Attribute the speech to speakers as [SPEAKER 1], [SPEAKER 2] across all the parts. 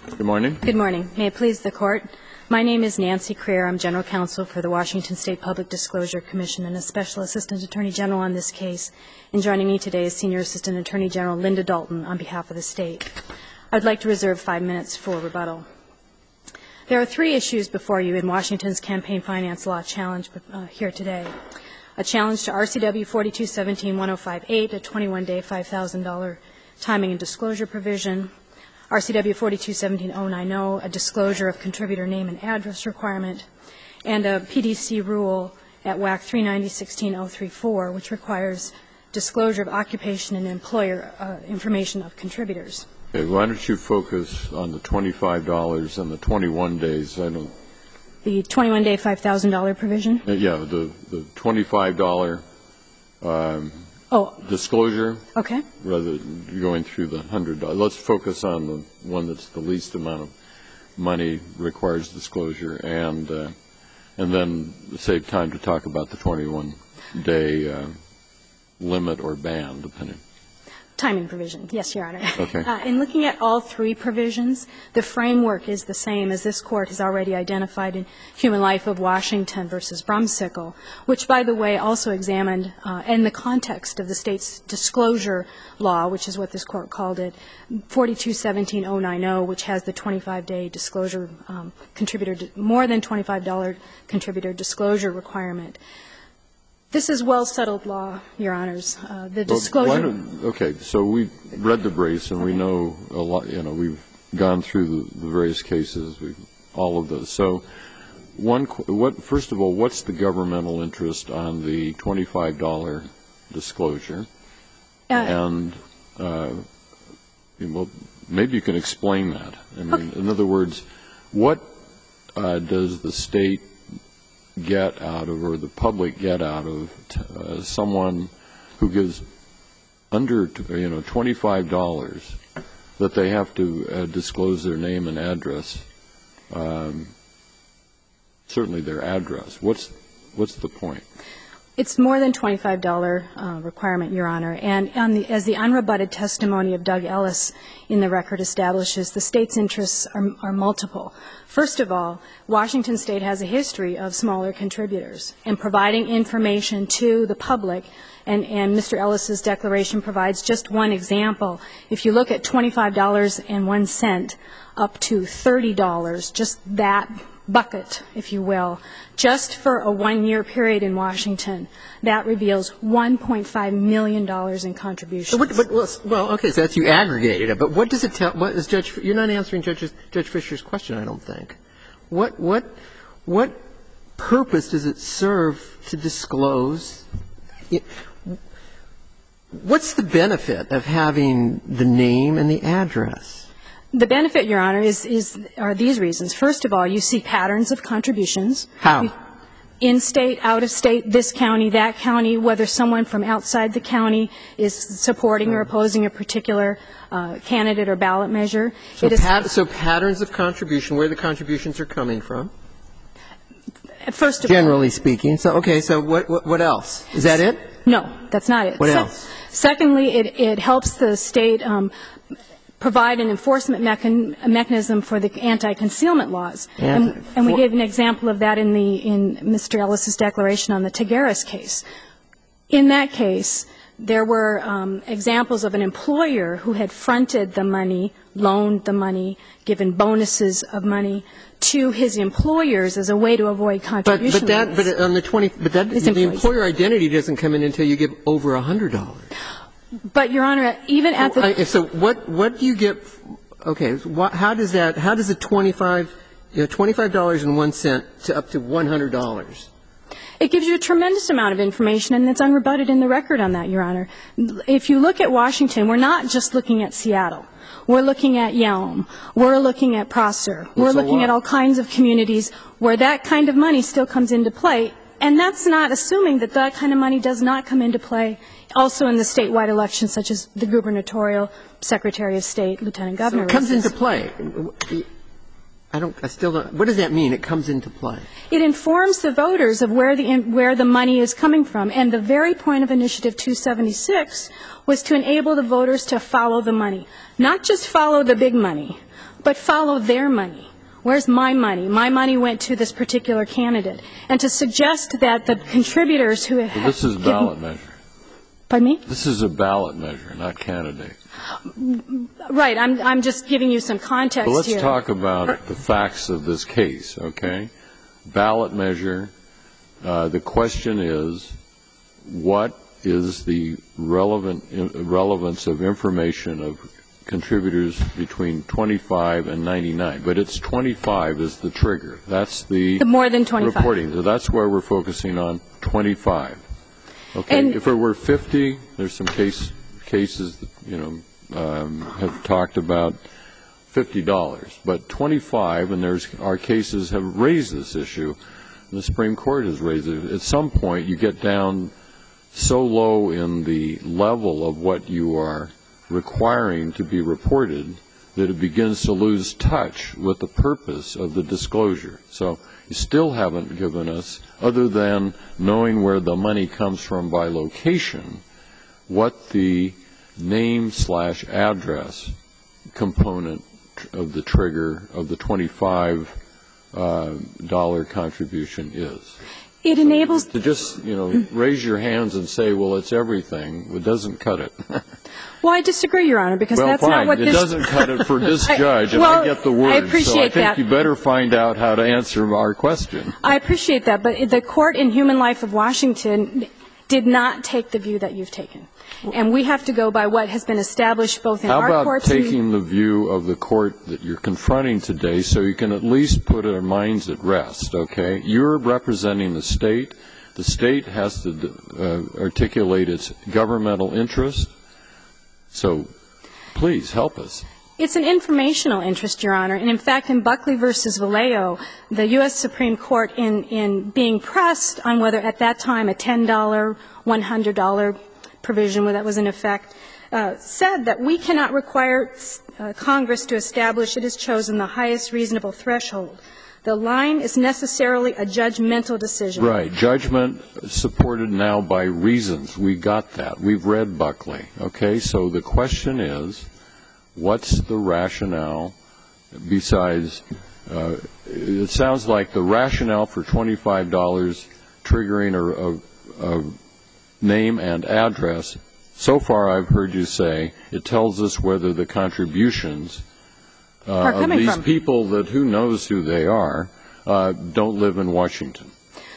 [SPEAKER 1] Good morning.
[SPEAKER 2] Good morning. May it please the Court. My name is Nancy Crear. I'm General Counsel for the Washington State Public Disclosure Commission and a Special Assistant Attorney General on this case. And joining me today is Senior Assistant Attorney General Linda Dalton on behalf of the state. I'd like to reserve 5 minutes for rebuttal. There are 3 issues before you in Washington's campaign finance law challenge here today. A challenge to RCW 4217-1058, a 21-day $5,000 timing and disclosure provision. RCW 4217-090, a disclosure of contributor name and address requirement, and a PDC rule at WAC 390-16034, which requires disclosure of occupation and employer information of contributors.
[SPEAKER 1] Okay, why don't you focus on the $25 and the 21 days? The
[SPEAKER 2] 21-day $5,000 provision?
[SPEAKER 1] Yeah, the $25 disclosure.
[SPEAKER 2] Okay.
[SPEAKER 1] Rather than going through the $100. Let's focus on the one that's the least amount of money requires disclosure, and then save time to talk about the 21-day limit or ban, depending.
[SPEAKER 2] Timing provision, yes, Your Honor.
[SPEAKER 1] Okay.
[SPEAKER 2] In looking at all 3 provisions, the framework is the same as this Court has already identified in Human Life of Washington versus Brumsicle, which, by the way, also examined in the context of the state's disclosure law, which is what this Court called it, 4217-090, which has the 25-day disclosure more than $25 contributor disclosure requirement. This is well-settled law, Your Honors. The disclosure.
[SPEAKER 1] Okay, so we read the briefs and we know a lot. You know, we've gone through the various cases, all of those. So, first of all, what's the governmental interest on the $25 disclosure? And well, maybe you can explain that. I mean, okay. In other words, what does the state get out of, or the public get out of, someone who gives under $25 that they have to disclose their name and address, certainly their address. What's the point?
[SPEAKER 2] It's more than $25 requirement, Your Honor. And as the unrebutted testimony of Doug Ellis in the record establishes, the state's interests are multiple. First of all, Washington State has a history of smaller contributors and providing information to the public, and Mr. Ellis's declaration provides just one example. If you look at $25.01 up to $30, just that bucket, if you will, just for a 1-year period in Washington, that reveals $1.5 million in contributions.
[SPEAKER 3] Well, okay, so that's you aggregated it, but what does it tell? What is you're not answering Judge Fisher's question, I don't think. What purpose does it serve to disclose? What's the benefit of having the name and the address?
[SPEAKER 2] The benefit, Your Honor, are these reasons. First of all, you see patterns of contributions.
[SPEAKER 3] How?
[SPEAKER 2] In-state, out-of-state, this county, that county, whether someone from outside the county is supporting or opposing a particular candidate or ballot measure.
[SPEAKER 3] So patterns of contribution, where the contributions are coming from?
[SPEAKER 2] First of all.
[SPEAKER 3] Generally speaking. So, okay, so what else? Is that it?
[SPEAKER 2] No, that's not it.
[SPEAKER 3] What else?
[SPEAKER 2] Secondly, it helps the state provide an enforcement mechanism for the anti-concealment laws. And we gave an example of that in Mr. Ellis's declaration on the Tigueras case. In that case, there were examples of an employer who had fronted the money, loaned the money, given bonuses of money to his employers as a way to avoid contribution.
[SPEAKER 3] But the employer identity doesn't come in until you give over $100.
[SPEAKER 2] But, Your Honor, even at the
[SPEAKER 3] So what do you get? Okay, how does the $25.01 to up to $100?
[SPEAKER 2] It gives you a tremendous amount of information, and it's unrebutted in the record on that, Your Honor. If you look at Washington, we're not just looking at Seattle. We're looking at Yelm. We're looking at Prosser. We're looking at all kinds of communities where that kind of money still comes into play. And that's not assuming that that kind of money does not come into play also in the statewide elections, such as the gubernatorial, Secretary of State, Lieutenant Governor races.
[SPEAKER 3] So it comes into play. I still don't. What does that mean? It comes into play.
[SPEAKER 2] It informs the voters of where the money is coming from. And the very point of Initiative 276 was to enable the voters to follow the money, not just follow the big money, but follow their money. Where's my money? My money went to this particular candidate. And to suggest that the contributors who have
[SPEAKER 1] This is a ballot measure.
[SPEAKER 2] Pardon me?
[SPEAKER 1] This is a ballot measure, not candidate.
[SPEAKER 2] Right. I'm just giving you some context
[SPEAKER 1] But let's
[SPEAKER 2] here.
[SPEAKER 1] talk about the facts of this case, okay? Ballot measure. The question is, what is the relevance of information of contributors between 25 and 99? But it's 25 is the trigger. That's the
[SPEAKER 2] more than 25
[SPEAKER 1] reporting. So that's where we're focusing on 25. Okay.
[SPEAKER 2] And
[SPEAKER 1] if it were 50, there's some cases that, have talked about $50. But 25, and our cases have raised this issue. The Supreme Court has raised it. At some point, you get down so low in the level of what you are requiring to be reported that it begins to lose touch with the purpose of the disclosure. So you still haven't given us, other than knowing where the money comes from by location, what the name/address component of the trigger of the $25 contribution is.
[SPEAKER 2] it enables
[SPEAKER 1] To just, raise your hands and say, well, it's everything, it doesn't cut it.
[SPEAKER 2] Well, I disagree, Your Honor, because
[SPEAKER 1] Well,
[SPEAKER 2] that's
[SPEAKER 1] fine.
[SPEAKER 2] not what
[SPEAKER 1] It
[SPEAKER 2] this
[SPEAKER 1] doesn't cut it for this judge, and
[SPEAKER 2] well,
[SPEAKER 1] I get the word.
[SPEAKER 2] I appreciate
[SPEAKER 1] so I think
[SPEAKER 2] that.
[SPEAKER 1] you better find out how to answer our question.
[SPEAKER 2] I appreciate that, but the Court in Human Life of Washington did not take the view that you've taken. And we have to go by what has been established both in our courts
[SPEAKER 1] How about taking the view of the court that you're confronting today so you can at least put our minds at rest, okay? You're representing the state. The state has to articulate its governmental interest. So please help us.
[SPEAKER 2] It's an informational interest, Your Honor. And in fact, in Buckley v. Vallejo, the U.S. Supreme Court, in being pressed on whether at that time a $10, $100 provision that was in effect, said that we cannot require Congress to establish it has chosen the highest reasonable threshold. The line is necessarily a judgmental decision.
[SPEAKER 1] Right. Judgment supported now by reasons. We got that. We've read Buckley. Okay? So the question is, what's the rationale besides, it sounds like the rationale for $25 triggering a name and address, so far I've heard you say it tells us whether the contributions of these people that who knows who they are don't live in Washington.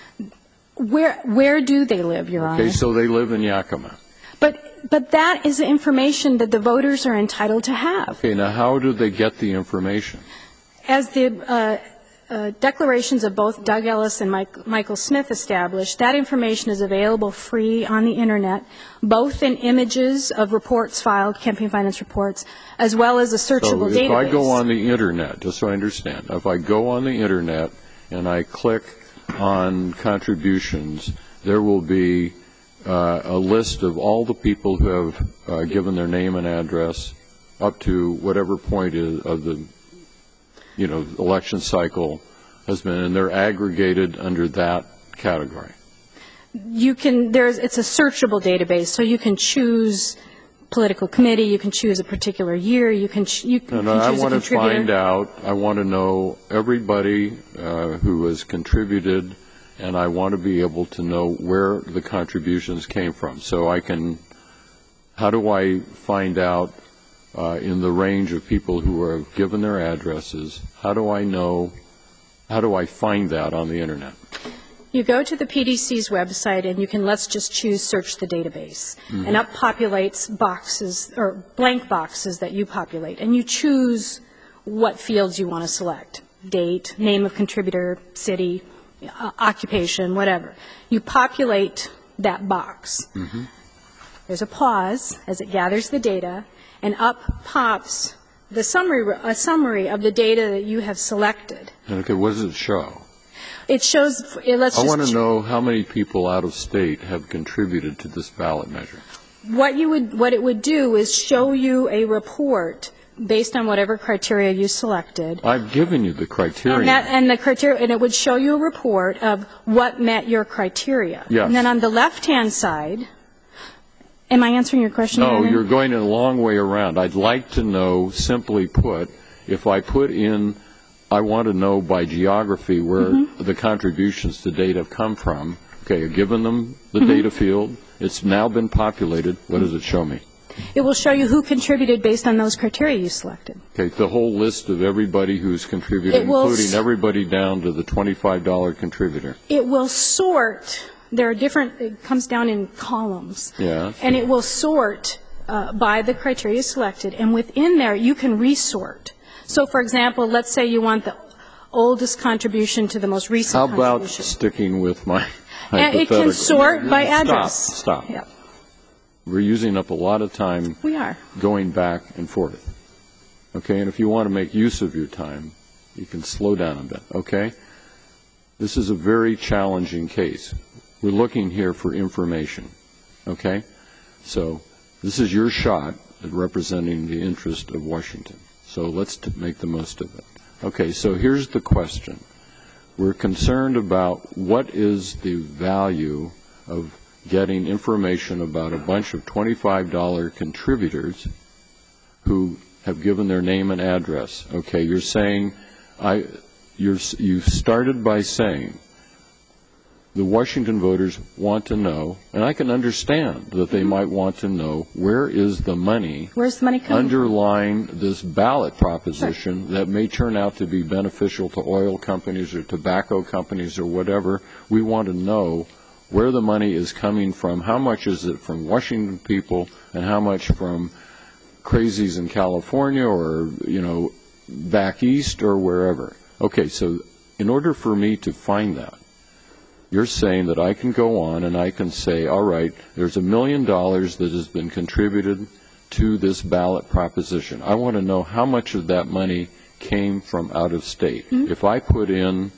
[SPEAKER 2] Where do they live, Your Honor?
[SPEAKER 1] Okay, so they live in Yakima.
[SPEAKER 2] But that is information that the voters are entitled to have.
[SPEAKER 1] Okay, now how do they get the information?
[SPEAKER 2] As the declarations of both Doug Ellis and Michael Smith established, that information is available free on the Internet, both in images of reports filed, campaign finance reports, as well as a searchable database.
[SPEAKER 1] So if I go on the Internet, just so I understand, if I go on the Internet and I click on contributions, there will be a list of all the people who have given their name and address up to whatever point of the election cycle has been, and they're aggregated under that category.
[SPEAKER 2] It's a searchable database, so you can choose political committee, you can choose a particular year, you can choose a contributor.
[SPEAKER 1] I want to find out, I want to know everybody who has contributed, and I want to be able to know where the contributions came from. So how do I find out in the range of people who have given their addresses, how do I find that on the Internet?
[SPEAKER 2] You go to the PDC's website and you can, let's just choose search the database. Mm-hmm. And up populates boxes, or blank boxes that you populate. And you choose what fields you want to select. Date, name of contributor, city, occupation, whatever. You populate that box. Mm-hmm. There's a pause as it gathers the data, and up pops a summary of the data that you have selected.
[SPEAKER 1] Okay, what does it show?
[SPEAKER 2] It shows, I
[SPEAKER 1] want to know how many people out of state have contributed to this ballot measure. What
[SPEAKER 2] it would do is show you a report based on whatever criteria you selected.
[SPEAKER 1] I've given you the criteria.
[SPEAKER 2] And it would show you a report of what met your criteria.
[SPEAKER 1] Yes.
[SPEAKER 2] And then on the left-hand side, am I answering your question?
[SPEAKER 1] No, you're going a long way around. I'd like to know, simply put, if I put in, I want to know by geography where the contributions to date have come from. Okay, I've given them the data field. It's now been populated. What does it show me?
[SPEAKER 2] It will show you who contributed based on those criteria you selected.
[SPEAKER 1] Okay, the whole list of everybody who's contributed, including everybody down to the $25 contributor.
[SPEAKER 2] It will sort. There are different, it comes down in columns.
[SPEAKER 1] Yeah.
[SPEAKER 2] And it will sort by the criteria selected. And within there, you can resort. So, for example, let's say you want the oldest contribution to the most recent contribution.
[SPEAKER 1] How about sticking with my hypothetical?
[SPEAKER 2] It can sort by address.
[SPEAKER 1] Stop.
[SPEAKER 2] Yep.
[SPEAKER 1] We're using up a lot of time going back and forth. Okay, and if you want to make use of your time, you can slow down a bit, okay? This is a very challenging case. We're looking here for information, okay? So this is your shot at representing the interest of Washington. So let's make the most of it. Okay, so here's the question. We're concerned about what is the value of getting information about a bunch of $25 contributors who have given their name and address. Okay, you're saying, you started by saying the Washington voters want to know, and I can understand that they might want to know, where is the money
[SPEAKER 2] coming
[SPEAKER 1] underlying this ballot proposition that may turn out to be beneficial to oil companies or tobacco companies or whatever. We want to know where the money is coming from, how much is it from Washington people, and how much from crazies in California or, back east or wherever. Okay, so in order for me to find that, you're saying that I can go on and I can say, all right, there's $1 million that has been contributed to this ballot proposition. I want to know how much of that money came from out of state. If I put in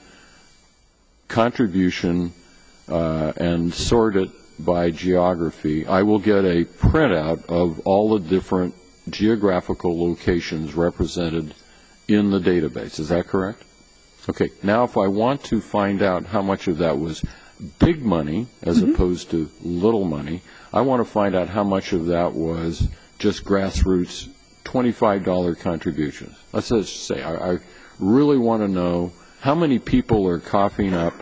[SPEAKER 1] contribution and sort it by geography, I will get a printout of all the different geographical locations represented in the database. Is that correct? Okay. Now, if I want to find out how much of that was big money as opposed to little money, I want to find out how much of that was just grassroots $25 contributions. Let's just say I really want to know how many people are coughing up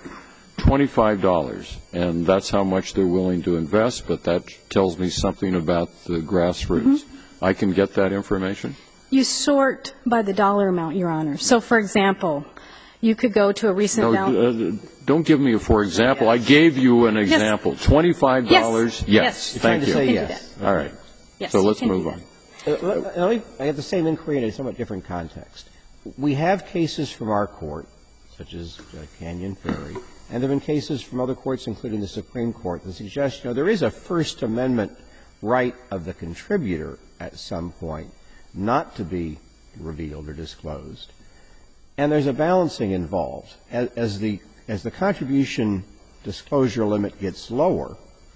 [SPEAKER 1] $25, and that's how much they're willing to invest, but that tells me something about the grassroots. I can get that information?
[SPEAKER 2] You sort by the dollar amount, Your Honor. So, for example, you could go to a recent
[SPEAKER 1] don't give me a for example. I gave you an example. $25? Yes. Thank you.
[SPEAKER 4] Say yes.
[SPEAKER 1] All right.
[SPEAKER 2] Yes,
[SPEAKER 1] so let's move on.
[SPEAKER 4] I have the same inquiry in a somewhat different context. We have cases from our court, such as Canyon Ferry, and there have been cases from other courts, including the Supreme Court, that suggest, there is a First Amendment right of the contributor at some point not to be revealed or disclosed. And there's a balancing involved. As the contribution disclosure limit gets lower,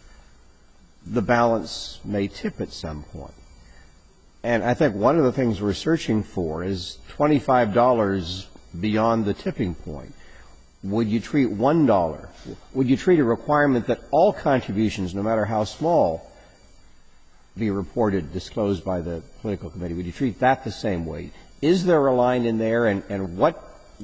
[SPEAKER 4] the balance may tip at some point. And I think one of the things we're searching for is $25 beyond the tipping point. Would you treat $1? Would you treat a requirement that all contributions, no matter how small, be reported, disclosed by the political committee? Would you treat that the same way? Is there a line in there, and what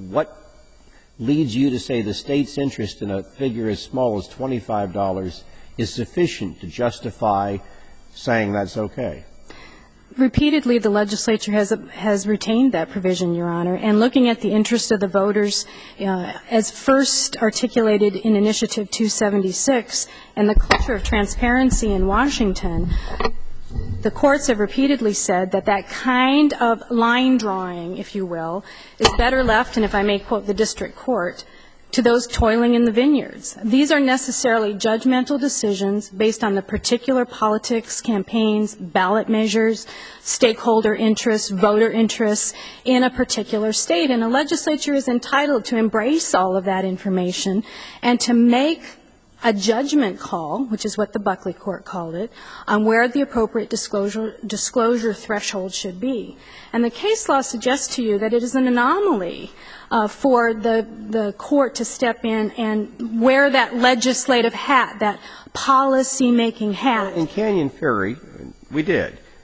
[SPEAKER 4] leads you to say the State's interest in a figure as small as $25 is sufficient to justify saying that's okay?
[SPEAKER 2] Repeatedly, the legislature has retained that provision, Your Honor, and looking at the interest of the voters as first articulated in Initiative 276 and the culture of transparency in Washington, the courts have repeatedly said that that kind of line drawing, if you will, is better left, and if I may quote the district court, to those toiling in the vineyards. These are necessarily judgmental decisions based on the particular politics, campaigns, ballot measures, stakeholder interests, voter interests in a particular state. And a legislature is entitled to embrace all of that information and to make a judgment call, which is what the Buckley Court called it, on where the appropriate disclosure threshold should be. And the case law suggests to you that it is an anomaly for the court to step in and wear that legislative hat, that policy-making hat.
[SPEAKER 4] In Canyon Ferry, we did.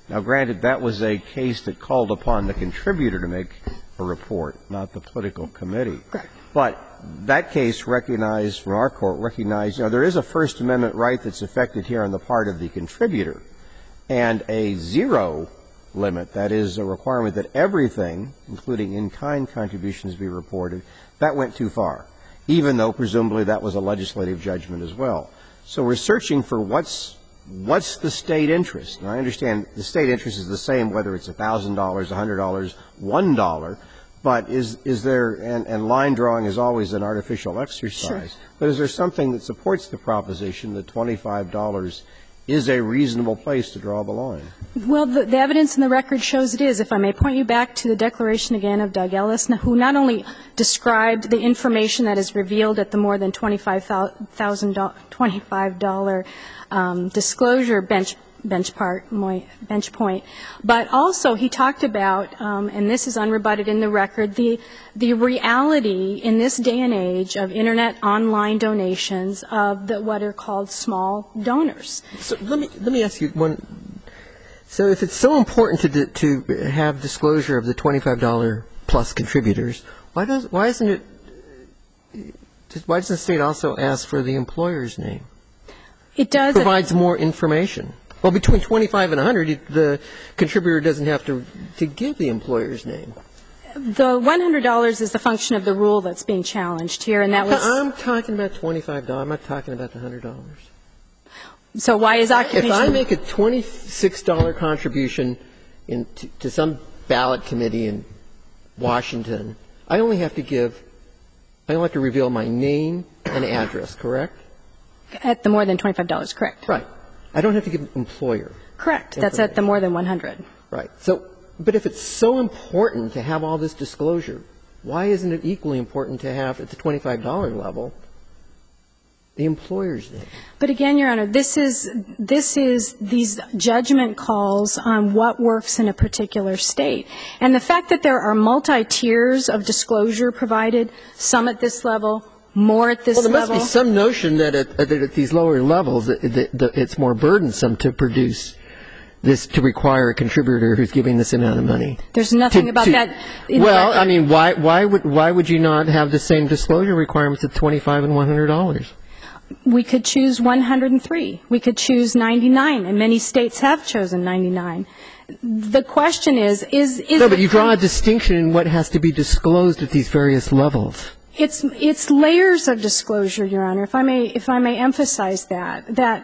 [SPEAKER 4] Now, granted, that was a case that called upon the contributor to make a report, not the political committee.
[SPEAKER 2] Correct.
[SPEAKER 4] But that case recognized, from our court, recognized, there is a First Amendment right that's affected here on the part of the contributor, and a zero limit, that is a requirement that everything, including in-kind contributions, be reported, that went too far, even though presumably that was a legislative judgment as well. So we're searching for what's the state interest. And I understand the state interest is the same whether it's $1,000, $100, $1, but is there, and line drawing is always an artificial exercise,
[SPEAKER 2] Sure.
[SPEAKER 4] but is there something that supports the proposition that $25 is a reasonable place to draw the line?
[SPEAKER 2] Well, the evidence in the record shows it is. If I may point you back to the declaration again of Doug Ellis, who not only described the information that is revealed at the more than $25 disclosure bench point, but also he talked about, and this is unrebutted in the record, the reality in this day and age of Internet online donations of what are called small donors.
[SPEAKER 3] So let me ask you one. So if it's so important to have disclosure of the $25 plus contributors, why doesn't the state also ask for the employer's name?
[SPEAKER 2] It does.
[SPEAKER 3] It provides more information. Well, between 25 and 100, the contributor doesn't have to give the employer's name.
[SPEAKER 2] The $100 is the function of the rule that's being challenged here, and that was.
[SPEAKER 3] I'm talking about $25. I'm not talking about the $100.
[SPEAKER 2] So why is occupation?
[SPEAKER 3] If I make a $26 contribution to some ballot committee in Washington, I only have to reveal my name and address, correct?
[SPEAKER 2] At the more than $25, correct.
[SPEAKER 3] Right. I don't have to give employer.
[SPEAKER 2] Correct. That's at the more than 100.
[SPEAKER 3] Right. So, but if it's so important to have all this disclosure, why isn't it equally important to have at the $25 level the employer's name?
[SPEAKER 2] But again, Your Honor, this is these judgment calls on what works in a particular state. And the fact that there are multi-tiers of disclosure provided, some at this level, more at this level.
[SPEAKER 3] Well, there must be some notion that at these lower levels it's more burdensome to produce this, to require a contributor who's giving this amount of money.
[SPEAKER 2] There's nothing about that.
[SPEAKER 3] Well, I mean, why would you not have the same disclosure requirements at $25 and $100?
[SPEAKER 2] We could choose 103. We could choose 99, and many states have chosen 99. The question is
[SPEAKER 3] No, but you draw a distinction in what has to be disclosed at these various levels.
[SPEAKER 2] It's layers of disclosure, Your Honor, if I may emphasize that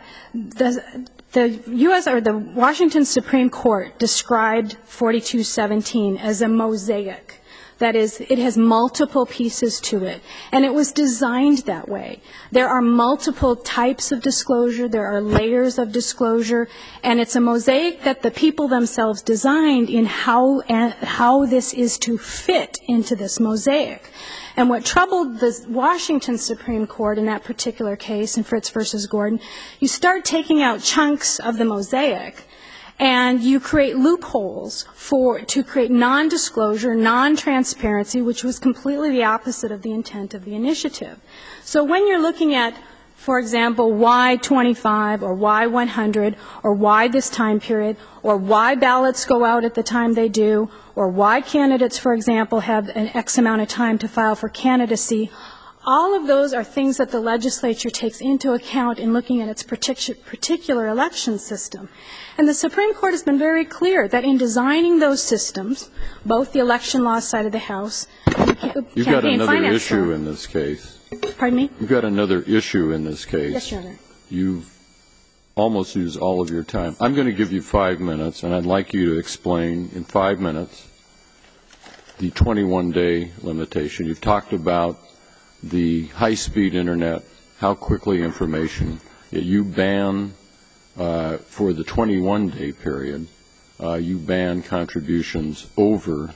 [SPEAKER 2] the U.S. or the Washington Supreme Court described 4217 as a mosaic. That is, it has multiple pieces to it, and it was designed that way. There are multiple types of disclosure, there are layers of disclosure, and it's a mosaic that the people themselves designed in how this is to fit into this mosaic. And what troubled the Washington Supreme Court in that particular case, in Fritz versus Gordon, you start taking out chunks of the mosaic, and you create loopholes to create non-disclosure, non-transparency, which was completely the opposite of the intent of the initiative. So when you're looking at, for example, why 25 or why 100 or why this time period or why ballots go out at the time they do or why candidates, for example, have an X amount of time to file for candidacy, all of those are things that the legislature takes into account in looking at its particular election system. And the Supreme Court has been very clear that in designing those systems, both the election law side of the House,
[SPEAKER 1] You've got another issue in this case.
[SPEAKER 2] Pardon me?
[SPEAKER 1] You've got another issue in this case.
[SPEAKER 2] Yes, Your Honor.
[SPEAKER 1] You've almost used all of your time. I'm going to give you 5 minutes, and I'd like you to explain in 5 minutes the 21-day limitation. You've talked about the high-speed Internet, how quickly information. You ban, for the 21-day period, you ban contributions over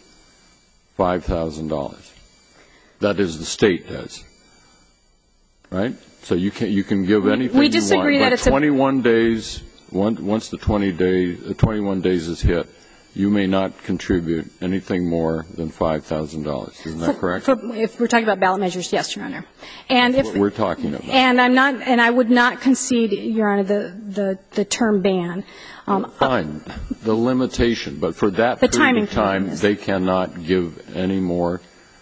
[SPEAKER 1] $5,000. That is, the state does. Right? So you can give anything
[SPEAKER 2] we disagree
[SPEAKER 1] you want.
[SPEAKER 2] That
[SPEAKER 1] but
[SPEAKER 2] it's
[SPEAKER 1] 21 days, once the 21 days is hit, you may not contribute anything more than $5,000. Isn't that correct?
[SPEAKER 2] If we're talking about ballot measures, yes, Your Honor. And
[SPEAKER 1] That's what we're talking about.
[SPEAKER 2] And I would not concede, Your Honor, the term ban.
[SPEAKER 1] Fine, the limitation, but for that period of time, they cannot give any more.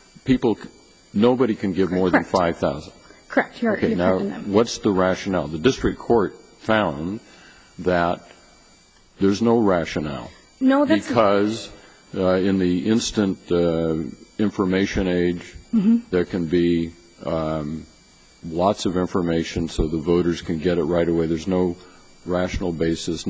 [SPEAKER 1] Nobody can give more than $5,000.
[SPEAKER 2] Correct.
[SPEAKER 1] Okay, now, what's the rationale? The district court found that there's no rationale.
[SPEAKER 2] No, that's
[SPEAKER 1] because in the instant information age, there can be lots of information so the voters can get it right away. There's no rational basis,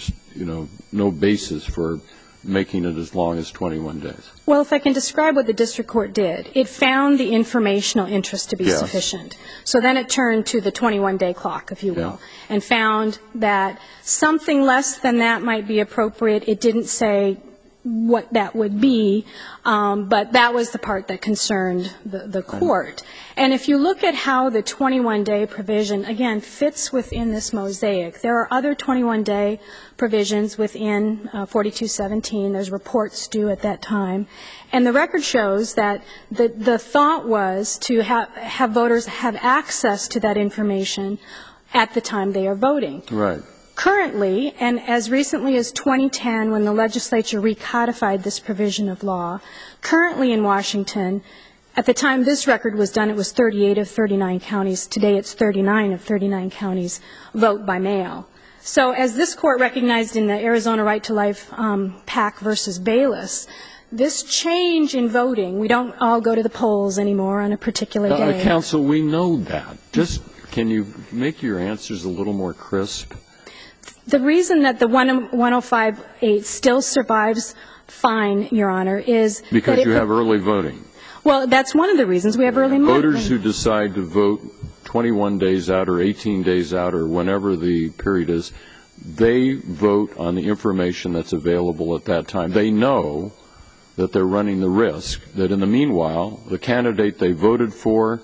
[SPEAKER 1] no basis for making it as long as 21 days.
[SPEAKER 2] Well, if I can describe what the district court did, it found the informational interest to be sufficient. So then it turned to the 21-day clock, if you will, and found that something less than that might be appropriate. It didn't say what that would be, but that was the part that concerned the court. And if you look at how the 21-day provision, again, fits within this mosaic, there are other 21-day provisions within 4217. There's reports due at that time. And the record shows that the thought was to have voters have access to that information at the time they are voting.
[SPEAKER 1] Right.
[SPEAKER 2] Currently, and as recently as 2010 when the legislature recodified this provision of law, currently in Washington, at the time this record was done, it was 38 of 39 counties. Today it's 39 of 39 counties vote by mail. So as this court recognized in the Arizona Right to Life PAC versus Bayless, this change in voting, we don't all go to the polls anymore on a particular day.
[SPEAKER 1] Counsel, we know that. Just can you make your answers a little more crisp?
[SPEAKER 2] The reason that the 105.8 still survives fine, Your Honor, is
[SPEAKER 1] because you have early voting.
[SPEAKER 2] Well, that's one of the reasons we have early voting.
[SPEAKER 1] Voters who decide to vote 21 days out or 18 days out or whenever the period is, they vote on the information that's available at that time. They know that they're running the risk that in the meanwhile, the candidate they voted for,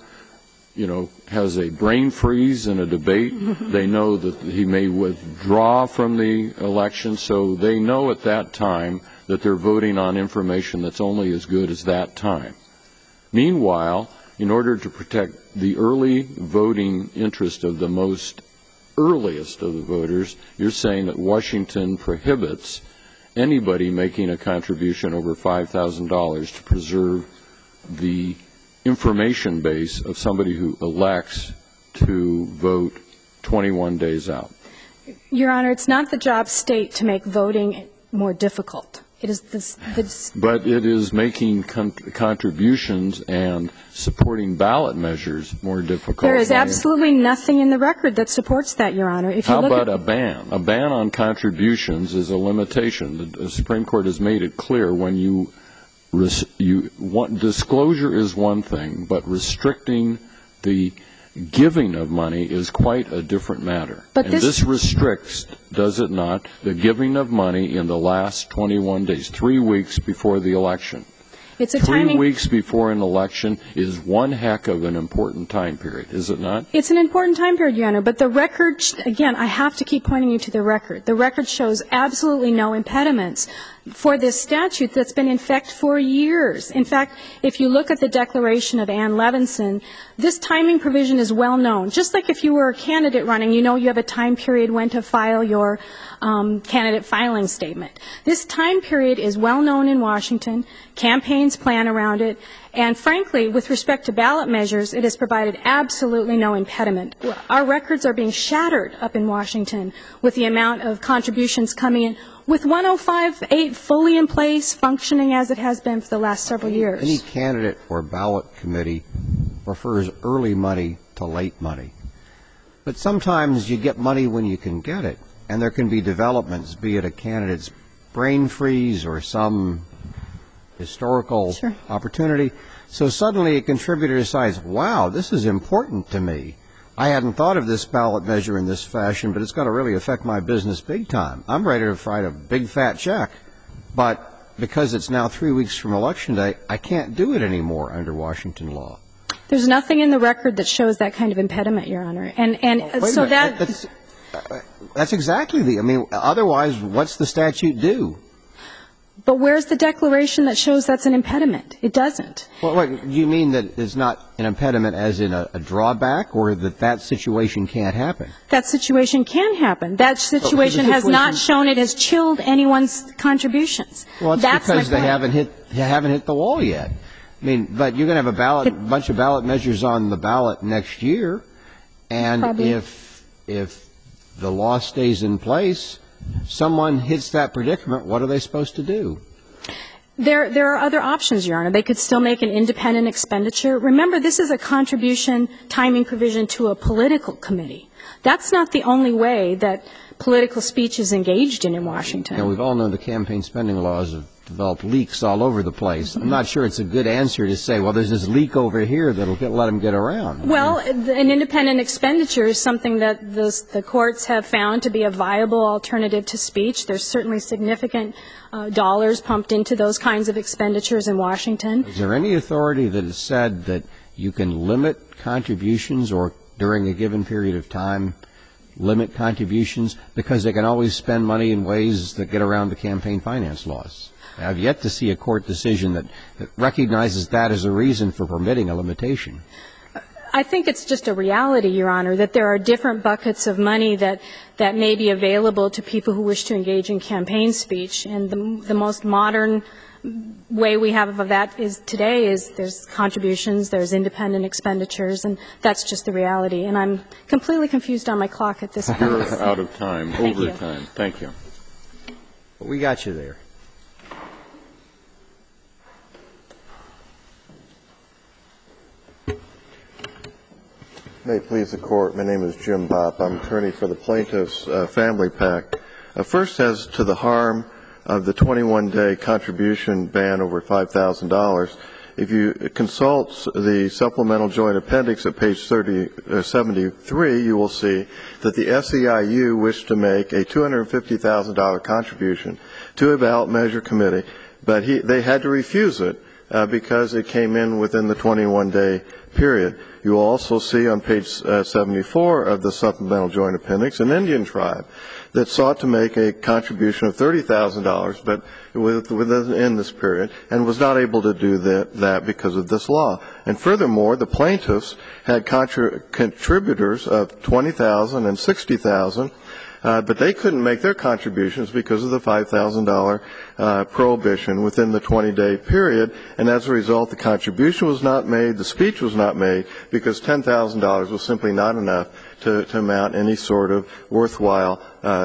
[SPEAKER 1] has a brain freeze in a debate. They know that he may withdraw from the election, so they know at that time that they're voting on information that's only as good as that time. Meanwhile, in order to protect the early voting interest of the most earliest of the voters, you're saying that Washington prohibits anybody making a contribution over $5,000 to preserve the information base of somebody who elects to vote 21 days out.
[SPEAKER 2] Your Honor, it's not the job state to make voting more difficult. It is
[SPEAKER 1] But it is making contributions and supporting ballot measures more difficult.
[SPEAKER 2] There is absolutely nothing in the record that supports that, Your Honor.
[SPEAKER 1] How about a ban? A ban on contributions is a limitation. The Supreme Court has made it clear when disclosure is one thing, but restricting the giving of money is quite a different matter. And this restricts, does it not, the giving of money in the last 21 days, 3 weeks before the election.
[SPEAKER 2] It's a
[SPEAKER 1] 3 weeks before an election is one heck of an important time period, is it not?
[SPEAKER 2] It's an important time period, Your Honor, but the record, again, I have to keep pointing you to the record. The record shows absolutely no impediments for this statute that's been in effect for years. In fact, if you look at the declaration of Ann Levinson, this timing provision is well known. Just like if you were a candidate running, you know you have a time period when to file your candidate filing statement. This time period is well known in Washington. Campaigns plan around it. And frankly, with respect to ballot measures, it has provided absolutely no impediment. Our records are being shattered up in Washington with the amount of contributions coming in, with 105.8 fully in place, functioning as it has been for the last several years.
[SPEAKER 4] Any candidate or ballot committee prefers early money to late money. But sometimes you get money when you can get it, and there can be developments, be it a candidate's brain freeze or some historical opportunity. So suddenly a contributor decides, wow, this is important to me. I hadn't thought of this ballot measure in this fashion, but it's going to really affect my business big time. I'm ready to write a big fat check, but because it's now 3 weeks from Election Day, I can't do it anymore under Washington law.
[SPEAKER 2] There's nothing in the record that shows that kind of impediment, Your Honor.
[SPEAKER 4] That's exactly I mean, otherwise, what's the statute do?
[SPEAKER 2] But where's the declaration that shows that's an impediment? It doesn't.
[SPEAKER 4] Well, do you mean that it's not an impediment as in a drawback, or that situation can't happen?
[SPEAKER 2] That situation can happen. That situation has not shown it has chilled anyone's contributions.
[SPEAKER 4] Well, that's because they haven't hit the wall yet. I mean, but you're going to have a bunch of ballot measures on the ballot next year, and
[SPEAKER 2] Probably.
[SPEAKER 4] if the law stays in place, someone hits that predicament, what are they supposed to do?
[SPEAKER 2] There are other options, Your Honor. They could still make an independent expenditure. Remember, this is a contribution timing provision to a political committee. That's not the only way that political speech is engaged in Washington.
[SPEAKER 4] Now, we've all known the campaign spending laws have developed leaks all over the place. I'm not sure it's a good answer to say, well, there's this leak over here that'll let them get around.
[SPEAKER 2] Well, an independent expenditure is something that the courts have found to be a viable alternative to speech. There's certainly significant dollars pumped into those kinds of expenditures in Washington.
[SPEAKER 4] Is there any authority that has said that you can limit contributions or during a given period of time limit contributions because they can always spend money in ways that get around the campaign finance laws? I've yet to see a court decision that recognizes that as a reason for permitting a limitation.
[SPEAKER 2] I think it's just a reality, Your Honor, that there are different buckets of money that may be available to people who wish to engage in campaign speech. And the most modern way we have of that is today is there's contributions, there's independent expenditures, and that's just the reality. And I'm completely confused on my clock at this point.
[SPEAKER 1] You're out of time,
[SPEAKER 2] Thank
[SPEAKER 1] over
[SPEAKER 2] you.
[SPEAKER 1] time. Thank you.
[SPEAKER 4] We got you there.
[SPEAKER 5] May it please the Court, my name is Jim Bopp. I'm attorney for the Plaintiffs' Family PAC. First, as to the harm of the 21-day contribution ban over $5,000, if you consult the supplemental joint appendix at page 73, you will see that the SEIU wished to make a $250,000 contribution to a ballot measure committee, but they had to refuse it because it came in within the 21-day period. You will also see on page 74 of the supplemental joint appendix an Indian tribe that sought to make a contribution of $30,000 but within this period and was not able to do that because of this law. And furthermore, the plaintiffs had contributors of $20,000 and $60,000, but they couldn't make their contributions because of the $5,000 prohibition within the 20-day period, and as a result, the contribution was not made, the speech was not made, because $10,000 was simply not enough to mount any sort of worthwhile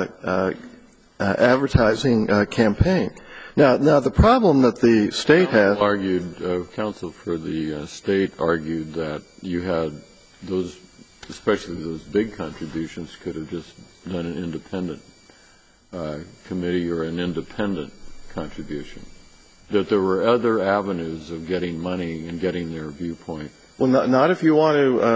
[SPEAKER 5] advertising campaign. Now, the problem that the state has
[SPEAKER 1] Counsel for the state argued that you had those, especially those big contributions, could have just done an independent committee or an independent contribution, that there were other avenues of getting money and getting their viewpoint.
[SPEAKER 5] Well, not if you want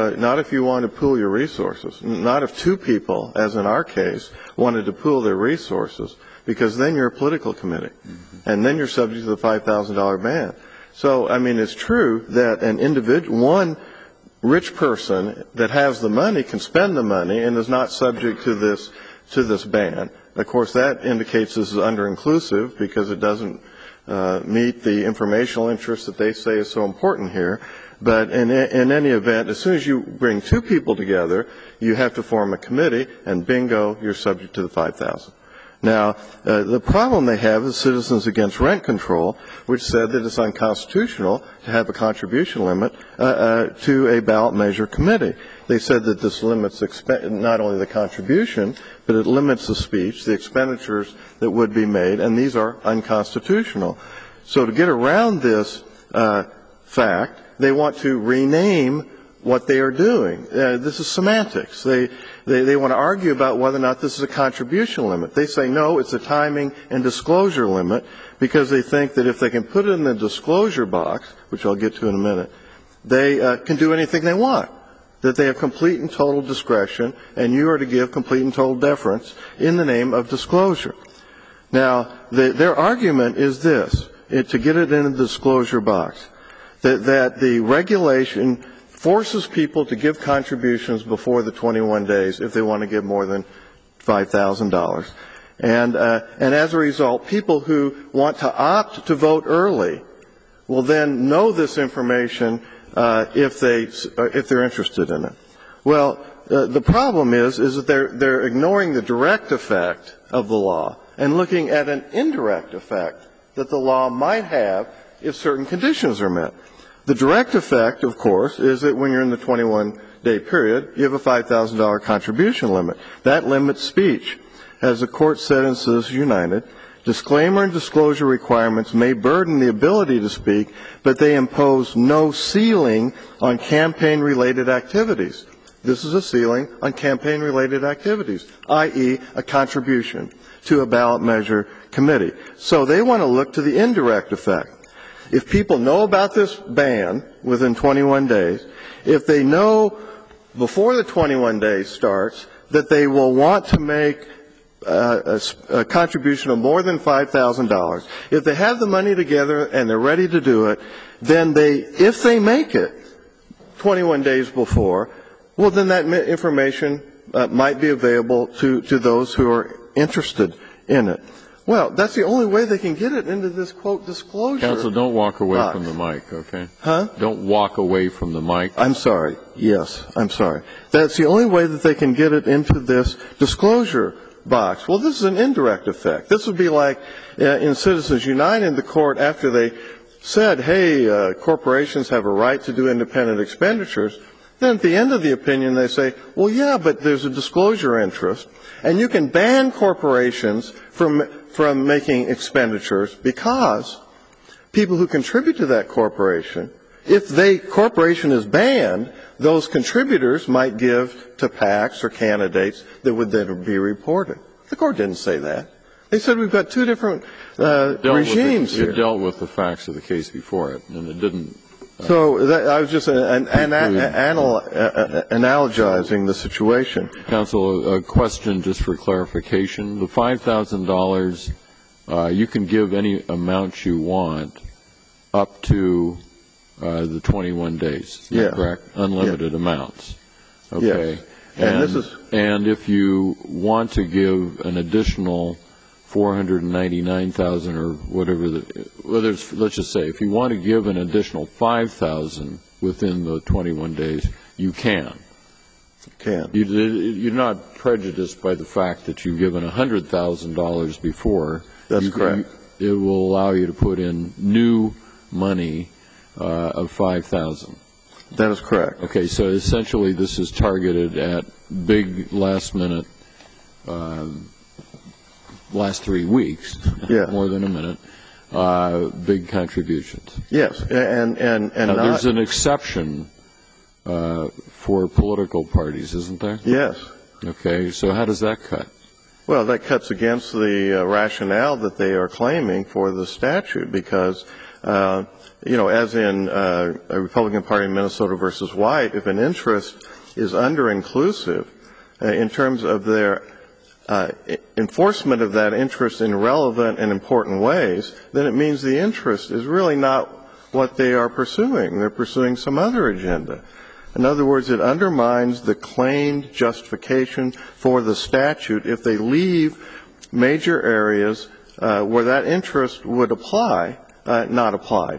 [SPEAKER 5] to pool your resources. Not if two people, as in our case, wanted to pool their resources, because then you're a political committee, and then you're subject to the $5,000 ban. So, I mean, it's true that one rich person that has the money can spend the money and is not subject to this ban. Of course, that indicates this is under-inclusive because it doesn't meet the informational interest that they say is so important here. But in any event, as soon as you bring two people together, you have to form a committee, and bingo, you're subject to the $5,000. Now, the problem they have is Citizens Against Rent Control, which said that it's unconstitutional to have a contribution limit to a ballot measure committee. They said that this limits not only the contribution, but it limits the speech, the expenditures that would be made, and these are unconstitutional. So to get around this fact, they want to rename what they are doing. This is semantics. They want to argue about whether or not this is a contribution limit. They say, no, it's a timing and disclosure limit, because they think that if they can put it in the disclosure box, which I'll get to in a minute, they can do anything they want, that they have complete and total discretion, and you are to give complete and total deference in the name of disclosure. Now, their argument is this, to get it in the disclosure box, that the regulation forces people to give contributions before the 21 days if they want to give more than $5,000. And as a result, people who want to opt to vote early will then know this information if they're interested in it. Well, the problem is that they're ignoring the direct effect of the law and looking at an indirect effect that the law might have if certain conditions are met. The direct effect, of course, is that when you're in the 21-day period, you have a $5,000 contribution limit. That limits speech. As the Court said in Citizens United, disclaimer and disclosure requirements may burden the ability to speak, but they impose no ceiling on campaign-related activities. This is a ceiling on campaign-related activities, i.e., a contribution to a ballot measure committee. So they want to look to the indirect effect. If people know about this ban within 21 days, if they know before the 21 days starts that they will want to make a contribution of more than $5,000, if they have the money together and they're ready to do it, then if they make it 21 days before, well, then that information might be available to those who are interested in it. Well, that's the only way they can get it into this, quote, disclosure.
[SPEAKER 1] Counsel, don't walk away from the mic, okay?
[SPEAKER 5] Huh?
[SPEAKER 1] Don't walk away from the mic.
[SPEAKER 5] I'm sorry. Yes, I'm sorry. That's the only way that they can get it into this disclosure box. Well, this is an indirect effect. This would be like in Citizens United, the Court, after they said, hey, corporations have a right to do independent expenditures, then at the end of the opinion they say, well, yeah, but there's a disclosure interest, and you can ban corporations from making expenditures because people who contribute to that corporation, if corporation is banned, those contributors might give to PACs or candidates that would then be reported. The Court didn't say that. They said we've got two different regimes here.
[SPEAKER 1] It dealt with the facts of the case before it, and it didn't.
[SPEAKER 5] So I was just analogizing the situation.
[SPEAKER 1] Counsel, a question just for clarification. The $5,000, you can give any amount you want up to the 21 days. Is that correct? Unlimited amounts. Okay.
[SPEAKER 5] Yes. And
[SPEAKER 1] and if you want to give an additional $499,000 or whatever, let's just say, if you want to give an additional $5,000 within the 21 days, you can. You're not prejudiced by the fact that you've given $100,000 before.
[SPEAKER 5] That's correct.
[SPEAKER 1] It will allow you to put in new money of $5,000.
[SPEAKER 5] That is correct.
[SPEAKER 1] Okay, so essentially this is targeted at big last-minute, last 3 weeks, more than a minute, big contributions.
[SPEAKER 5] Yes, and
[SPEAKER 1] there's an exception for political parties, isn't there?
[SPEAKER 5] Yes.
[SPEAKER 1] Okay, so how does that cut?
[SPEAKER 5] Well, that cuts against the rationale that they are claiming for the statute because, as in a Republican Party in Minnesota versus White, if an interest is under-inclusive in terms of their enforcement of that interest in relevant and important ways, then it means the interest is really not what they are pursuing. They're pursuing some other agenda. In other words, it undermines the claimed justification for the statute if they leave major areas where that interest would apply, not applied.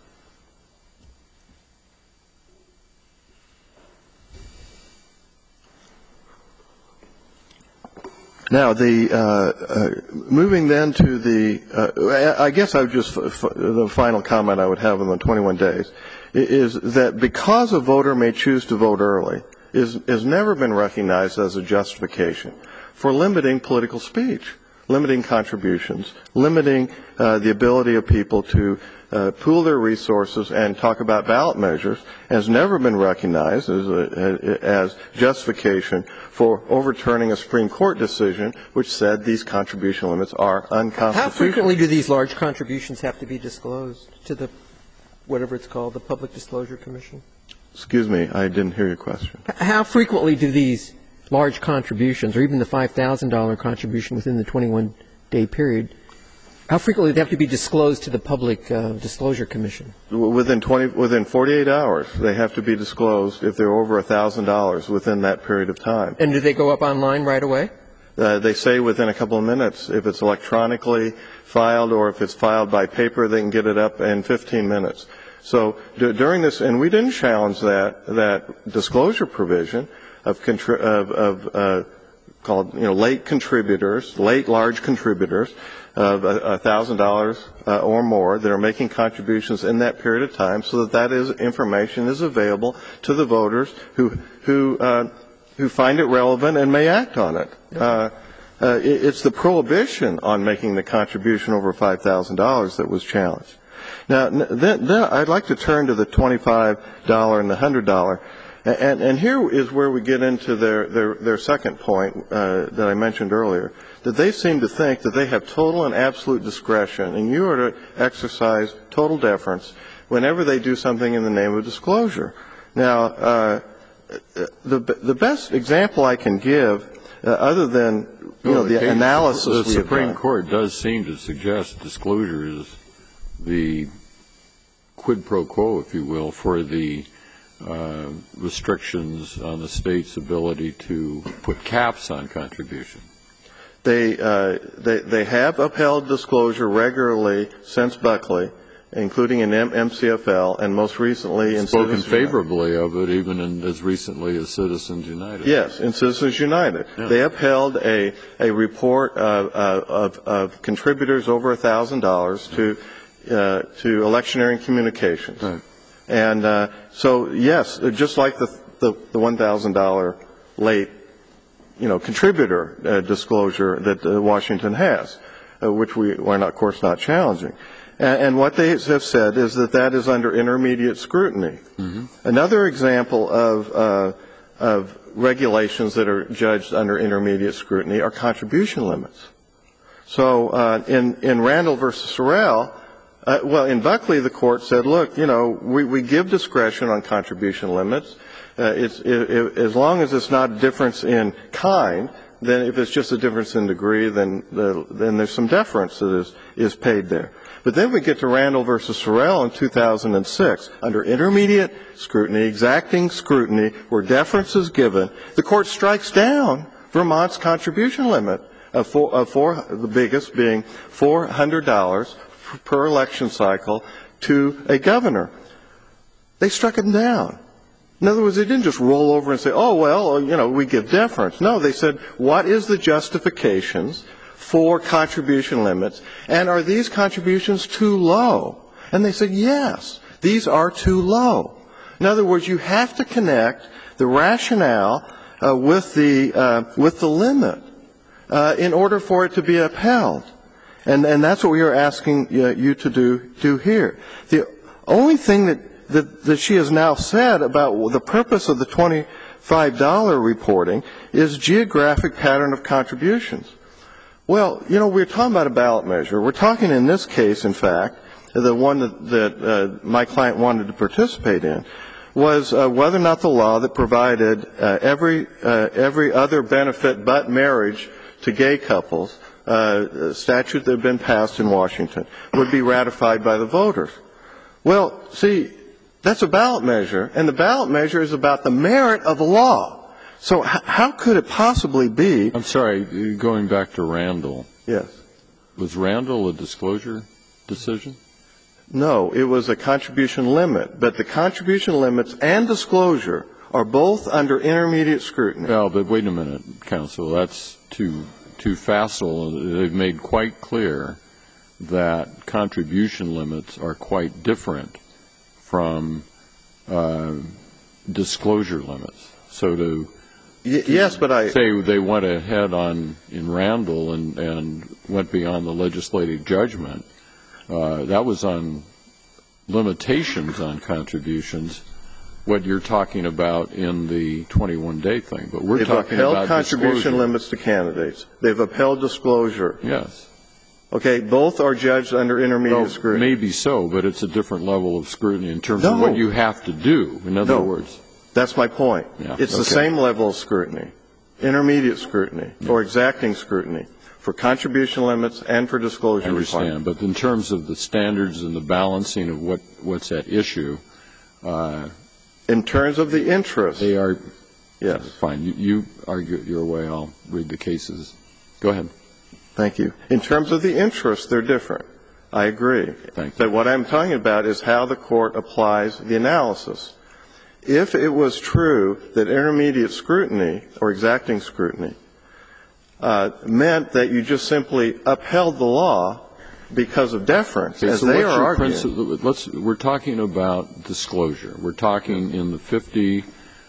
[SPEAKER 5] Now, moving then to I guess the final comment I would have on the 21 days is that because a voter may choose to vote early is never been recognized as a justification for limiting political speech, limiting contributions, limiting the ability of people to pool their resources and talk about ballot measures, has never been recognized as justification for overturning a Supreme Court decision which said these contribution limits are unconstitutional.
[SPEAKER 3] How frequently do these large contributions have to be disclosed to the, whatever it's called, the Public Disclosure Commission?
[SPEAKER 5] Excuse me, I didn't hear your question.
[SPEAKER 3] How frequently do these large contributions, or even the $5,000 contribution within the 21-day period, how frequently do they have to be disclosed to the Public Disclosure Commission?
[SPEAKER 5] Within 48 hours, they have to be disclosed if they're over $1,000 within that period of time.
[SPEAKER 3] And do they go up online right away?
[SPEAKER 5] They say within a couple of minutes. If it's electronically filed or if it's filed by paper, they can get it up in 15 minutes. So during this, and we didn't challenge that disclosure provision called late contributors, late large contributors of $1,000 or more that are making contributions in that period of time, so that information is available to the voters who find it relevant and may act on it. It's the prohibition on making the contribution over $5,000 that was challenged. Now, then I'd like to turn to the $25 and the $100. And here is where we get into their second point that I mentioned earlier, that they seem to think that they have total and absolute discretion, and you are to exercise total deference whenever they do something in the name of disclosure. Now, the best example I can give, other than the analysis we have done.
[SPEAKER 1] The Supreme Court does seem to suggest disclosure is the quid pro quo, if you will, for the restrictions on the state's ability to put caps on contribution.
[SPEAKER 5] They have upheld disclosure regularly since Buckley, including in MCFL and most recently in
[SPEAKER 1] Spoken
[SPEAKER 5] Citizens United.
[SPEAKER 1] favorably of it even as recently as Citizens United.
[SPEAKER 5] Yes, in Citizens United. Yeah. They upheld a report of contributors over $1,000 to electioneering communications.
[SPEAKER 1] Right.
[SPEAKER 5] And so, yes, just like the $1,000 late, contributor disclosure that Washington has, which we are, of course, not challenging. And what they have said is that is under intermediate scrutiny. Mm-hmm. Another example of regulations that are judged under intermediate scrutiny are contribution limits. So in Randall versus Sorrell, in Buckley, the court said, look, we give discretion on contribution limits. As long as it's not a difference in kind, then if it's just a difference in degree, then there's some deference that is paid there. But then we get to Randall versus Sorrell in 2006. Under intermediate scrutiny, exacting scrutiny, where deference is given, the court strikes down Vermont's contribution limit of the biggest being $400 per election cycle to a governor. They struck it down. In other words, they didn't just roll over and say, oh, well, we give deference. No, they said, what is the justifications for contribution limits, and are these contributions too low? And they said, yes, these are too low. In other words, you have to connect the rationale with the limit in order for it to be upheld. And that's what we are asking you to do here. The only thing that she has now said about the purpose of the $25 reporting is geographic pattern of contributions. Well, we're talking about a ballot measure. We're talking in this case, in fact, the one that my client wanted to participate in was whether or not the law that provided every other benefit but marriage to gay couples, statute that had been passed in Washington, would be ratified by the voters. Well, see, that's a ballot measure, and the ballot measure is about the merit of the law. So how could it possibly be?
[SPEAKER 1] I'm sorry, going back to Randall.
[SPEAKER 5] Yes.
[SPEAKER 1] Was Randall a disclosure decision?
[SPEAKER 5] No, it was a contribution limit. But the contribution limits and disclosure are both under intermediate scrutiny.
[SPEAKER 1] Well, but wait a minute, counsel. That's too facile. They've made quite clear that contribution limits are quite different from disclosure limits. So to
[SPEAKER 5] yes, but
[SPEAKER 1] say they went ahead in Randall and went beyond the legislative judgment, that was on limitations on contributions, what you're talking about in the 21-day thing. But we're talking about
[SPEAKER 5] upheld contribution
[SPEAKER 1] disclosure.
[SPEAKER 5] Limits to candidates. They've upheld disclosure.
[SPEAKER 1] Yes.
[SPEAKER 5] Okay, both are judged under intermediate scrutiny.
[SPEAKER 1] Maybe so, but it's a different level of scrutiny in terms of what you have to do, in other words.
[SPEAKER 5] That's my point.
[SPEAKER 1] Yeah,
[SPEAKER 5] it's the same level of scrutiny, intermediate scrutiny, or exacting scrutiny, for contribution limits and for disclosure requirements.
[SPEAKER 1] I understand, but in terms of the standards and the balancing of what's at issue.
[SPEAKER 5] In terms of the interest.
[SPEAKER 1] They are,
[SPEAKER 5] yes.
[SPEAKER 1] Fine, you argue it your way, I'll read the cases. Go ahead.
[SPEAKER 5] Thank you. In terms of the interest, they're different. I agree.
[SPEAKER 1] Thank you.
[SPEAKER 5] But what I'm talking about is how the court applies the analysis. If it was true that intermediate scrutiny or exacting scrutiny meant that you just simply upheld the law because of deference, as they are arguing.
[SPEAKER 1] We're talking about disclosure. We're talking in the $25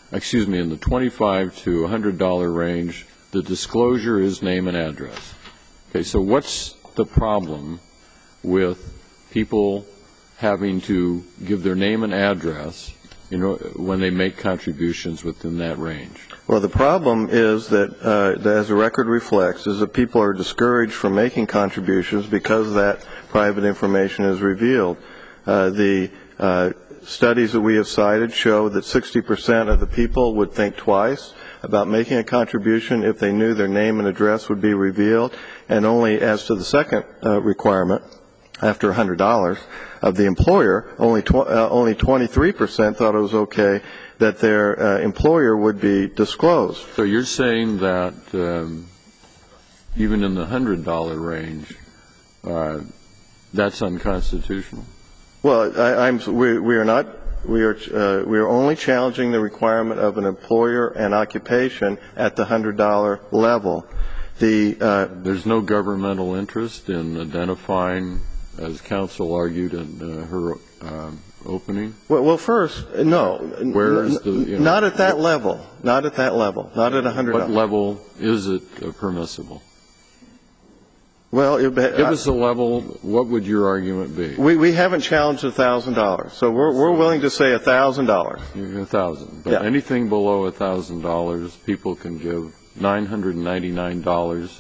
[SPEAKER 1] to $100 range. The disclosure is name and address. Okay, so what's the problem with people having to give their name and address, when they make contributions within that range?
[SPEAKER 5] Well, the problem is that, as the record reflects, is that people are discouraged from making contributions because that private information is revealed. The studies that we have cited show that 60% of the people would think twice about making a contribution if they knew their name and address would be revealed, and only as to the second requirement, after $100 of the employer, only 23% thought it was okay that their employer would be disclosed.
[SPEAKER 1] So you're saying that even in the $100 range, that's unconstitutional?
[SPEAKER 5] Well, we are not. We are only challenging the requirement of an employer and occupation at the $100 level.
[SPEAKER 1] There's no governmental interest in identifying, as counsel argued in her opening?
[SPEAKER 5] Well, first, no.
[SPEAKER 1] Where is
[SPEAKER 5] not at that level. Not at that level. Not at $100.
[SPEAKER 1] What level is it permissible?
[SPEAKER 5] Well,
[SPEAKER 1] give us a level. What would your argument be?
[SPEAKER 5] We haven't challenged $1,000, so we're willing to say $1,000.
[SPEAKER 1] $1,000, but
[SPEAKER 5] yeah.
[SPEAKER 1] Anything below $1,000, people can give $999,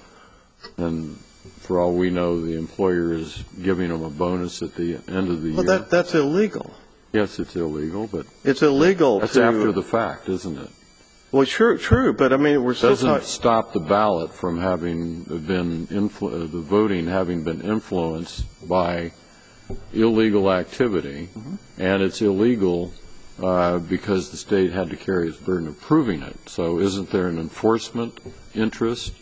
[SPEAKER 1] and for all we know, the employer is giving them a bonus at the end of the year.
[SPEAKER 5] Well, that's illegal.
[SPEAKER 1] Yes, it's illegal, but
[SPEAKER 5] it's illegal.
[SPEAKER 1] That's after the fact, isn't it?
[SPEAKER 5] Well, true, but I mean, we're still
[SPEAKER 1] doesn't stop the ballot from having been the voting having been influenced by illegal activity, and it's illegal because the state had to carry its burden of proving it. So, isn't there an enforcement interest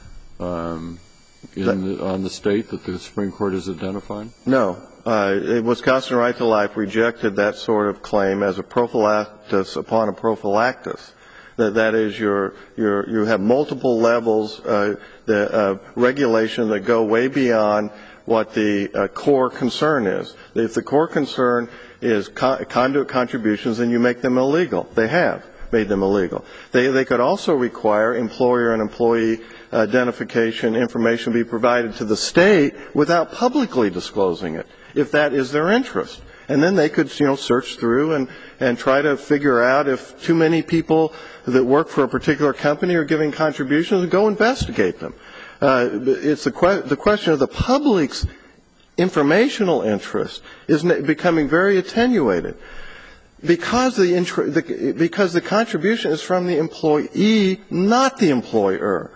[SPEAKER 1] on the state that the Supreme Court has identified? No.
[SPEAKER 5] Wisconsin Right to Life rejected that sort of claim as a prophylactis upon a prophylactis. That is, you have multiple levels of regulation that go way beyond what the core concern is. If the core concern is conduit contributions, then you make them illegal. They have made them illegal. They could also require employer and employee identification information be provided to the state without publicly disclosing it, if that is their interest. And then they could, search through and try to figure out if too many people that work for a particular company are giving contributions and go investigate them. It's the question of the public's informational interest is becoming very attenuated because the contribution is from the employee, not the employer.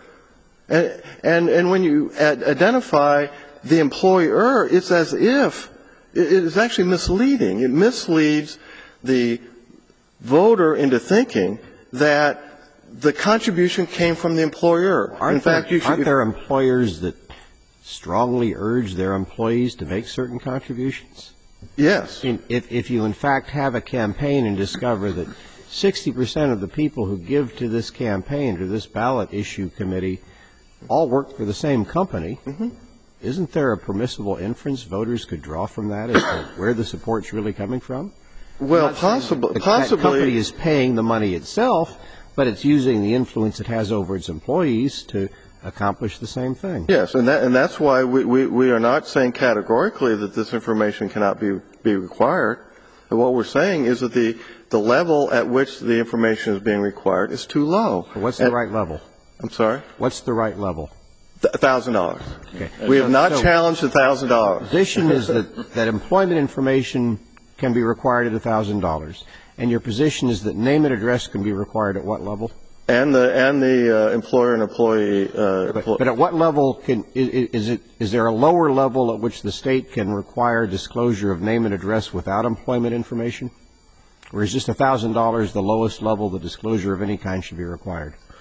[SPEAKER 5] And when you identify the employer, it's as if it is actually misleading. It misleads the voter into thinking that the contribution came from the employer.
[SPEAKER 4] Aren't there employers that strongly urge their employees to make certain contributions?
[SPEAKER 5] Yes.
[SPEAKER 4] If you, in fact, have a campaign and discover that 60% of the people who give to this campaign, to this ballot issue committee, all work for the same company, isn't there a permissible inference voters could draw from that as to where the support's really coming from?
[SPEAKER 5] Well, possibly.
[SPEAKER 4] That company is paying the money itself, but it's using the influence it has over its employees to accomplish the same thing.
[SPEAKER 5] Yes, and that's why we are not saying categorically that this information cannot be required. And what we're saying is that the level at which the information is being required is too low.
[SPEAKER 4] What's the right level?
[SPEAKER 5] I'm sorry?
[SPEAKER 4] What's the right level?
[SPEAKER 5] $1,000.
[SPEAKER 4] Okay.
[SPEAKER 5] We have not challenged $1,000.
[SPEAKER 4] The position is that employment information can be required at $1,000, and your position is that name and address can be required at what level?
[SPEAKER 5] And the employer and employee.
[SPEAKER 4] But at what level is there a lower level at which the state can require disclosure of name and address without employment information? Or is just $1,000 the lowest level the disclosure of any kind should be required?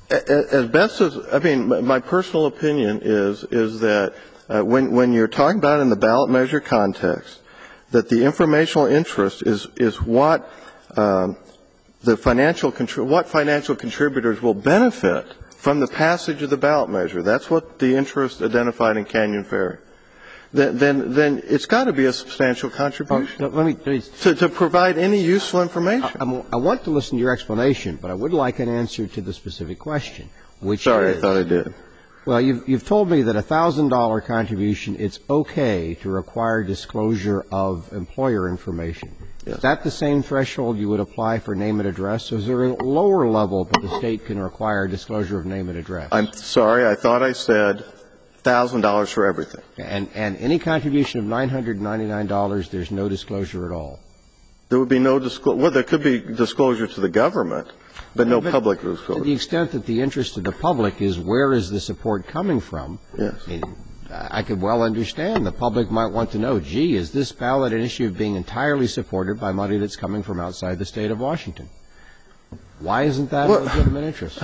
[SPEAKER 5] As best as, I mean, my personal opinion is that when you're talking about in the ballot measure context, that the informational interest is what financial contributors will benefit from the passage of the ballot measure. That's what the interest identified in Canyon Ferry. Then it's got to be a substantial contribution to provide any useful information.
[SPEAKER 4] I want to listen to your explanation, but I would like an answer to the specific question, which
[SPEAKER 5] Sorry,
[SPEAKER 4] is,
[SPEAKER 5] I thought I did.
[SPEAKER 4] Well, you've told me that a $1,000 contribution, it's okay to require disclosure of employer information.
[SPEAKER 5] Yes.
[SPEAKER 4] Is that the same threshold you would apply for name and address? Or is there a lower level that the State can require disclosure of name and address?
[SPEAKER 5] I'm sorry. I thought I said $1,000 for everything.
[SPEAKER 4] And any contribution of $999, there's no disclosure at all?
[SPEAKER 5] There would be no disclosure. Well, there could be disclosure to the government, but no public disclosure.
[SPEAKER 4] To the extent that the interest of the public is where is the support coming from,
[SPEAKER 5] yes.
[SPEAKER 4] I could well understand the public might want to know, gee, is this ballot an issue of being entirely supported by money that's coming from outside the State of Washington? Why isn't that a legitimate interest?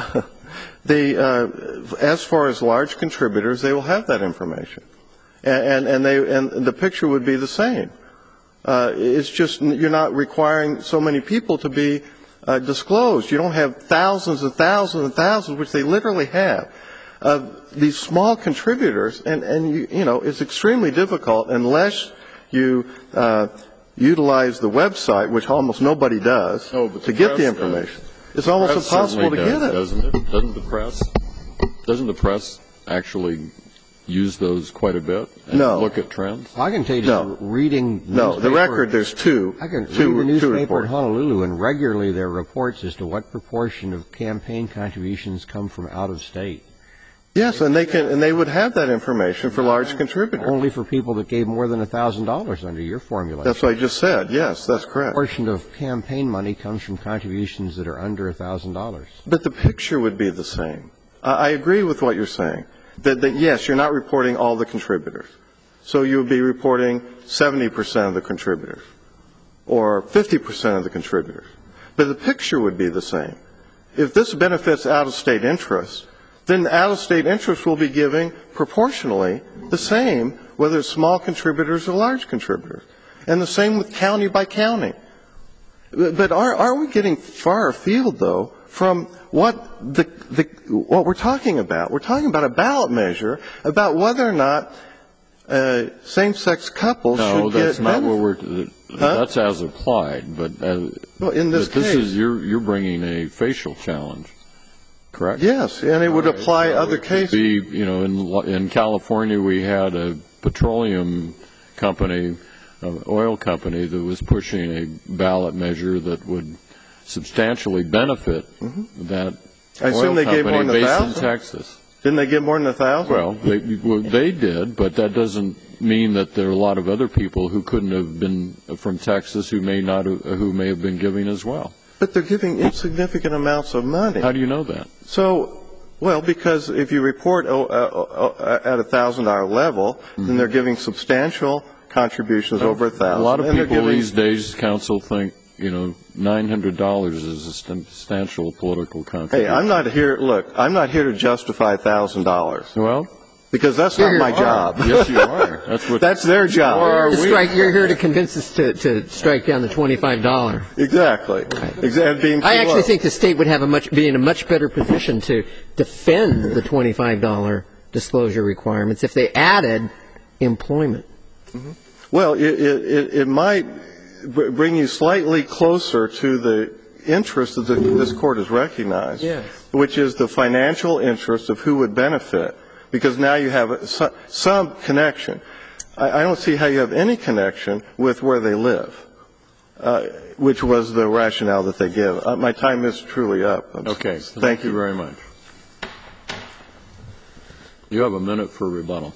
[SPEAKER 5] As far as large contributors, they will have that information. And the picture would be the same. It's just you're not requiring so many people to be disclosed. You don't have thousands and thousands and thousands, which they literally have, of these small contributors. And you know, it's extremely difficult unless you utilize the website, which almost nobody does, to get the information. It's almost impossible to get it.
[SPEAKER 1] Doesn't it? Doesn't the press actually use those quite a bit and look at trends?
[SPEAKER 4] Well, I can tell you just reading
[SPEAKER 5] the record, there's two.
[SPEAKER 4] I can read the newspaper in Honolulu, and regularly there are reports as to what proportion of campaign contributions come from out of state.
[SPEAKER 5] Yes, and they would have that information for large contributors.
[SPEAKER 4] Only for people that gave more than $1,000 under your formula.
[SPEAKER 5] That's what I just said. Yes, that's correct.
[SPEAKER 4] What portion of campaign money comes from contributions that are under $1,000?
[SPEAKER 5] But the picture would be the same. I agree with what you're saying. That yes, you're not reporting all the contributors. So you would be reporting 70% of the contributors or 50% of the contributors. But the picture would be the same. If this benefits out-of-state interests, then out-of-state interests will be giving proportionally the same, whether it's small contributors or large contributors. And the same with county by county. But are we getting far afield, though, from what we're talking about? We're talking about a ballot measure about whether or not same-sex couples should get
[SPEAKER 1] that's not what we're. That's as applied, but
[SPEAKER 5] in this case,
[SPEAKER 1] you're bringing a facial challenge, correct?
[SPEAKER 5] Yes, and it would apply other cases.
[SPEAKER 1] In California, we had a petroleum company, oil company, that was pushing a ballot measure that would substantially benefit that oil company based in Texas.
[SPEAKER 5] Didn't they get more than 1,000?
[SPEAKER 1] Well, they did, but that doesn't mean that there are a lot of other people who couldn't have been from Texas who may have been giving as well.
[SPEAKER 5] But they're giving insignificant amounts of money.
[SPEAKER 1] How do you know that?
[SPEAKER 5] Well, because if you report at $1,000 level, then they're giving substantial contributions over 1,000.
[SPEAKER 1] A lot of people these days, counsel, think $900 is a substantial political contribution.
[SPEAKER 5] Hey, I'm not here to justify $1,000.
[SPEAKER 1] Well,
[SPEAKER 5] because that's not my job.
[SPEAKER 1] Yes, you are.
[SPEAKER 5] That's their job.
[SPEAKER 3] You're here to convince us to strike down the $25.
[SPEAKER 5] Exactly.
[SPEAKER 3] I actually think the state would be in a much better position to defend the $25 disclosure requirements if they added employment.
[SPEAKER 5] Mm-hmm. Well, it might bring you slightly closer to the interest that this Court has recognized, which is the financial interest of who would benefit, because now you have some connection. I don't see how you have any connection with where they live, which was the rationale that they give. My time is truly up.
[SPEAKER 1] Okay. Thank you very much. You have a minute for rebuttal.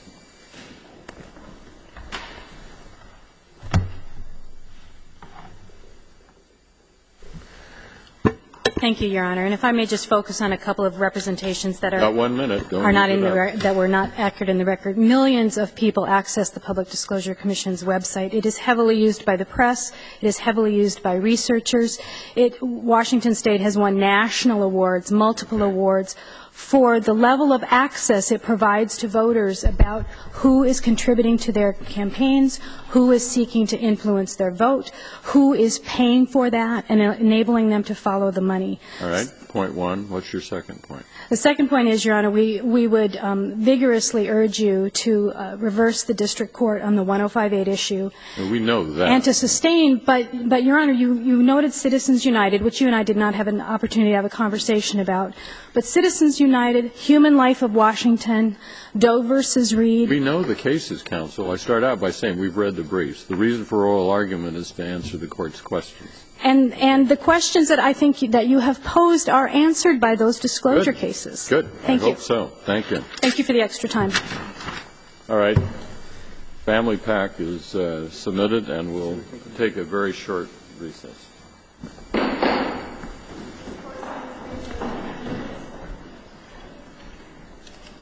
[SPEAKER 2] Thank you, Your Honor. And if I may just focus on a couple of representations that
[SPEAKER 1] About 1 minute.
[SPEAKER 2] are not in the that were not accurate in the record. Millions of people access the Public Disclosure Commission's website. It is heavily used by the press. It is heavily used by researchers. Washington State has won national awards, multiple awards, for the level of access it provides to voters about who is contributing to their campaigns, who is seeking to influence their vote, who is paying for that and enabling them to follow the money.
[SPEAKER 1] All right. Point one. What's your second point?
[SPEAKER 2] The second point is, Your Honor, we would vigorously urge you to reverse the district court on the 105.8 issue.
[SPEAKER 1] Well, we know that.
[SPEAKER 2] And to sustain, but Your Honor, you noted Citizens United, which you and I did not have an opportunity to have a conversation about. But Citizens United, Human Life of Washington, Doe versus Reed.
[SPEAKER 1] We know the cases, counsel. I start out by saying we've read the briefs. The reason for oral argument is to answer the court's questions.
[SPEAKER 2] And the questions that I think that you have posed are answered by those disclosure cases.
[SPEAKER 1] Good.
[SPEAKER 2] Thank you.
[SPEAKER 1] I hope so. Thank you.
[SPEAKER 2] Thank you for the extra time.
[SPEAKER 1] All right. Family Pack is submitted, and we'll take a very short recess.